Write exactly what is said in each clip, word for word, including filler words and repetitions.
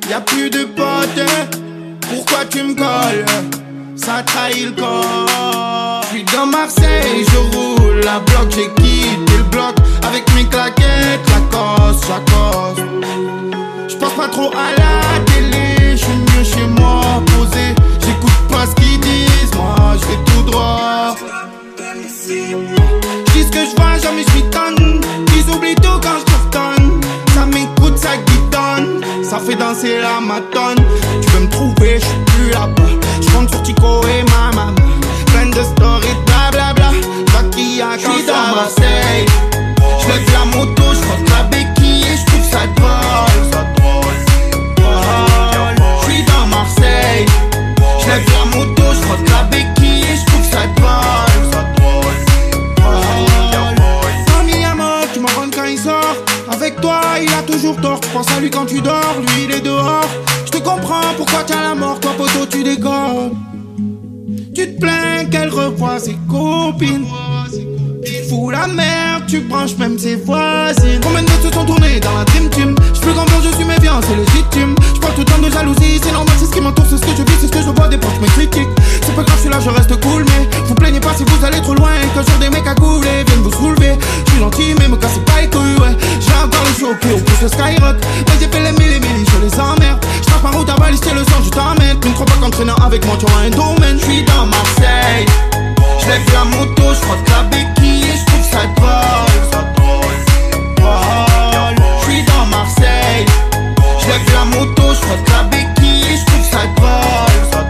Y'a plus de potes, pourquoi tu me colles? Ça trahit le corps. J'suis dans Marseille, je roule la bloc, j'ai quitté le bloc avec mes claquettes, Lacoste, Lacoste. J'pense pas trop à la télé, j'suis mieux chez moi, posé. J'écoute pas ce qu'ils disent, moi j'vais tout droit. J'dis ce que j'vois, jamais j'm'y tonne. Ils oublient tout quand j'cartonne. Ça m'écoute, ça guidonne. Ça fait danser la matonne. Tu veux me trouver, j'suis plus là-bas. J'compte sur Tico et ma maman. Plein de stories, blablabla. Toi qui a quand dans Marseille. J'lève la moto, j'frotte la béquille et j'trouve ça drôle. J'suis dans Marseille. J'lève la moto, j'frotte la béquille et j'trouve ça drôle. Famille à mort, tu m'en rends quand il sort. Avec toi, il a toujours tort. Tu penses à lui quand tu dors, lui il est dehors. Je te comprends pourquoi t'as la mort, toi poteau tu déconnes. Tu te plains qu'elle revoit ses copines. Tu fous la merde, tu branches même ses voisines. Combien de notes se sont tournées dans la dream team? Je plus grand je suis méfiant, c'est légitime. Je parle tout le temps de jalousie, c'est normal, c'est ce qui m'entoure, c'est ce que je vis, c'est ce que je vois, des proches me critiquent. C'est pas grave, je suis là, je reste cool, mais vous plaignez pas si vous allez trop loin. Et qu'un jour des mecs à couler viennent vous soulever. Je suis gentil, mais me cassez pas les couilles, ouais. J'ai encore le show, on pousse le skyrock. Moi j'ai fait les mille et mille, je les emmerde. Je trace ma route à baliser le sang, je t'emmène. Tu ne crois pas qu'entraînant avec moi, tu auras un domaine. Je suis dans Marseille, je lève la moto, je frotte la béquille et je trouve ça drôle. Je suis dans Marseille, je lève la moto, je frotte la béquille et je trouve ça drôle.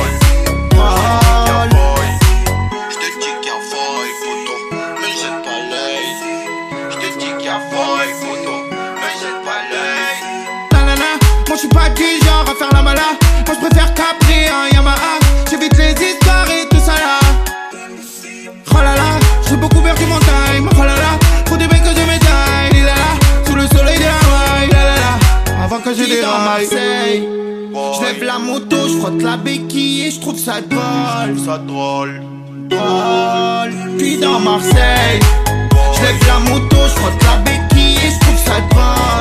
Je te dis qu'il y a folle photo, mais jette pas l'œil. Je te dis qu'il y a folle photo, mais jette pas l'œil. Nanana, moi je suis pas du genre à faire la mala. Moi je préfère Capri, un Yamaha. J'évite les histoires et tout ça là. Oh là là, j'ai beaucoup perdu mon time. Oh là là, faut des mecs que je m'étaille. Il est là, sous le soleil de Hawaï. Là là là, avant que je déraille. Je lève la moto, je frotte la béquille et je trouve ça drôle. Ça drôle. Drôle. Puis dans Marseille, je lève la moto, je frotte la béquille et je trouve ça drôle.